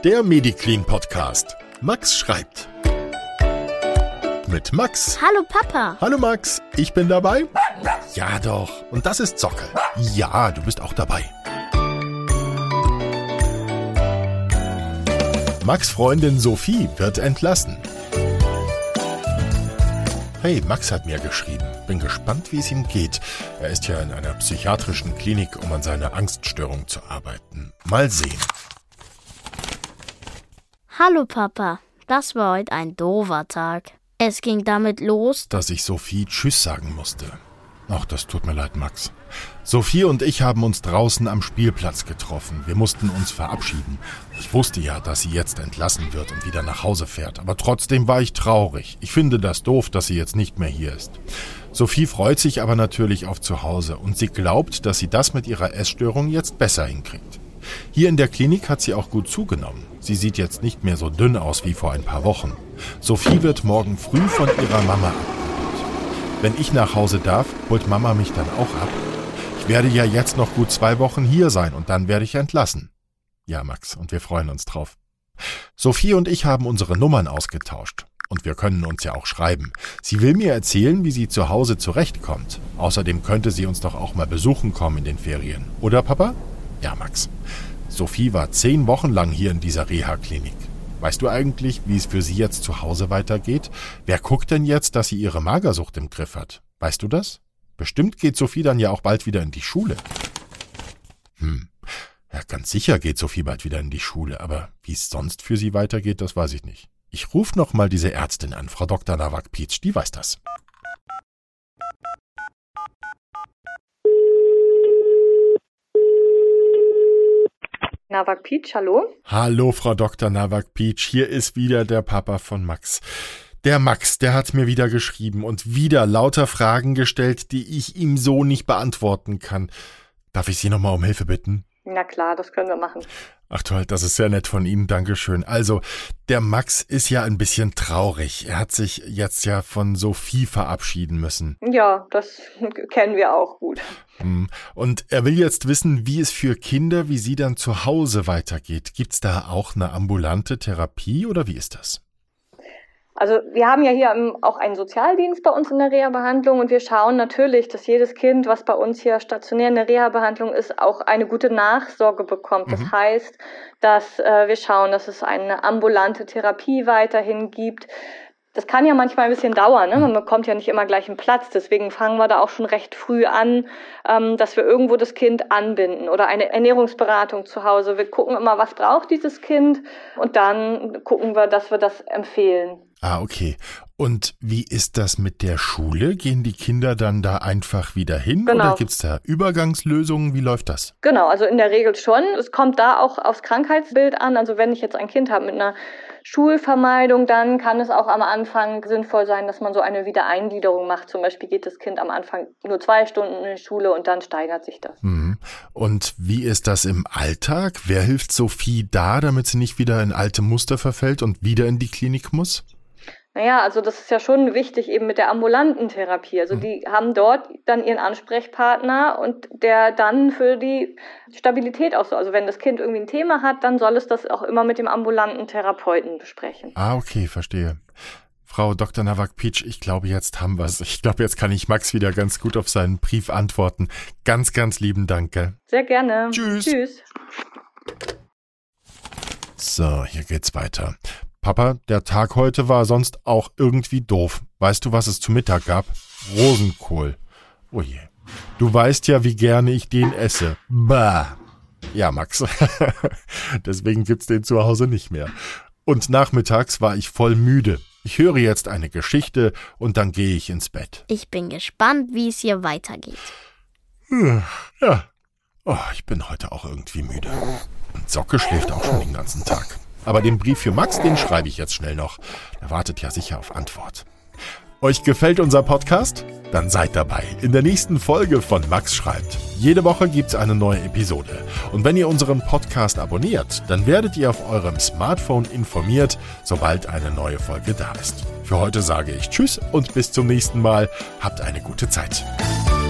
Der Mediclean Podcast. Max schreibt. Mit Max. Hallo Papa. Hallo Max, ich bin dabei. Ja doch, und das ist Zocke. Ja, du bist auch dabei. Max' Freundin Sophie wird entlassen. Hey, Max hat mir geschrieben. Bin gespannt, wie es ihm geht. Er ist ja in einer psychiatrischen Klinik, um an seiner Angststörung zu arbeiten. Mal sehen. Hallo Papa. Das war heute ein doofer Tag. Es ging damit los, dass ich Sophie Tschüss sagen musste. Ach, das tut mir leid, Max. Sophie und ich haben uns draußen am Spielplatz getroffen. Wir mussten uns verabschieden. Ich wusste ja, dass sie jetzt entlassen wird und wieder nach Hause fährt. Aber trotzdem war ich traurig. Ich finde das doof, dass sie jetzt nicht mehr hier ist. Sophie freut sich aber natürlich auf Zuhause und sie glaubt, dass sie das mit ihrer Essstörung jetzt besser hinkriegt. Hier in der Klinik hat sie auch gut zugenommen. Sie sieht jetzt nicht mehr so dünn aus wie vor ein paar Wochen. Sophie wird morgen früh von ihrer Mama abgeholt. Wenn ich nach Hause darf, holt Mama mich dann auch ab. Ich werde ja jetzt noch gut 2 Wochen hier sein und dann werde ich entlassen. Ja, Max, und wir freuen uns drauf. Sophie und ich haben unsere Nummern ausgetauscht. Und wir können uns ja auch schreiben. Sie will mir erzählen, wie sie zu Hause zurechtkommt. Außerdem könnte sie uns doch auch mal besuchen kommen in den Ferien. Oder, Papa? Ja, Max. Sophie war 10 Wochen lang hier in dieser Reha-Klinik. Weißt du eigentlich, wie es für sie jetzt zu Hause weitergeht? Wer guckt denn jetzt, dass sie ihre Magersucht im Griff hat? Weißt du das? Bestimmt geht Sophie dann ja auch bald wieder in die Schule. Ja, ganz sicher geht Sophie bald wieder in die Schule, aber wie es sonst für sie weitergeht, das weiß ich nicht. Ich rufe noch mal diese Ärztin an, Frau Dr. Nowak-Pietsch, die weiß das. Nowak-Pietsch, hallo? Hallo, Frau Dr. Nowak-Pietsch, hier ist wieder der Papa von Max. Der Max, der hat mir wieder geschrieben und wieder lauter Fragen gestellt, die ich ihm so nicht beantworten kann. Darf ich Sie nochmal um Hilfe bitten? Na klar, das können wir machen. Ach toll, das ist sehr nett von Ihnen, Dankeschön. Also, der Max ist ja ein bisschen traurig. Er hat sich jetzt ja von Sophie verabschieden müssen. Ja, das kennen wir auch gut. Und er will jetzt wissen, wie es für Kinder wie Sie dann zu Hause weitergeht. Gibt's da auch eine ambulante Therapie oder wie ist das? Also wir haben ja hier auch einen Sozialdienst bei uns in der Reha-Behandlung und wir schauen natürlich, dass jedes Kind, was bei uns hier stationär in der Reha-Behandlung ist, auch eine gute Nachsorge bekommt. Das heißt, dass wir schauen, dass es eine ambulante Therapie weiterhin gibt. Das kann ja manchmal ein bisschen dauern, ne? Man bekommt ja nicht immer gleich einen Platz. Deswegen fangen wir da auch schon recht früh an, dass wir irgendwo das Kind anbinden oder eine Ernährungsberatung zu Hause. Wir gucken immer, was braucht dieses Kind und dann gucken wir, dass wir das empfehlen. Ah, okay. Und wie ist das mit der Schule? Gehen die Kinder dann da einfach wieder hin? Genau. Oder gibt's da Übergangslösungen? Wie läuft das? Genau, also in der Regel schon. Es kommt da auch aufs Krankheitsbild an. Also wenn ich jetzt ein Kind habe mit einer Schulvermeidung, dann kann es auch am Anfang sinnvoll sein, dass man so eine Wiedereingliederung macht. Zum Beispiel geht das Kind am Anfang nur 2 Stunden in die Schule und dann steigert sich das. Und wie ist das im Alltag? Wer hilft Sophie da, damit sie nicht wieder in alte Muster verfällt und wieder in die Klinik muss? Naja, also das ist ja schon wichtig eben mit der ambulanten Therapie. Also die haben dort dann ihren Ansprechpartner und der dann für die Stabilität auch so. Also wenn das Kind irgendwie ein Thema hat, dann soll es das auch immer mit dem ambulanten Therapeuten besprechen. Ah, okay, verstehe. Frau Dr. Nowak-Pietsch, ich glaube, jetzt haben wir es. Ich glaube, jetzt kann ich Max wieder ganz gut auf seinen Brief antworten. Ganz, ganz lieben Dank. Sehr gerne. Tschüss. Tschüss. So, hier geht's weiter. Papa, der Tag heute war sonst auch irgendwie doof. Weißt du, was es zu Mittag gab? Rosenkohl. Oh je. Du weißt ja, wie gerne ich den esse. Bah. Ja, Max. Deswegen gibt's den zu Hause nicht mehr. Und nachmittags war ich voll müde. Ich höre jetzt eine Geschichte und dann gehe ich ins Bett. Ich bin gespannt, wie es hier weitergeht. Ja. Oh, ich bin heute auch irgendwie müde. Und Socke schläft auch schon den ganzen Tag. Aber den Brief für Max, den schreibe ich jetzt schnell noch. Er wartet ja sicher auf Antwort. Euch gefällt unser Podcast? Dann seid dabei in der nächsten Folge von Max schreibt. Jede Woche gibt's eine neue Episode. Und wenn ihr unseren Podcast abonniert, dann werdet ihr auf eurem Smartphone informiert, sobald eine neue Folge da ist. Für heute sage ich Tschüss und bis zum nächsten Mal. Habt eine gute Zeit.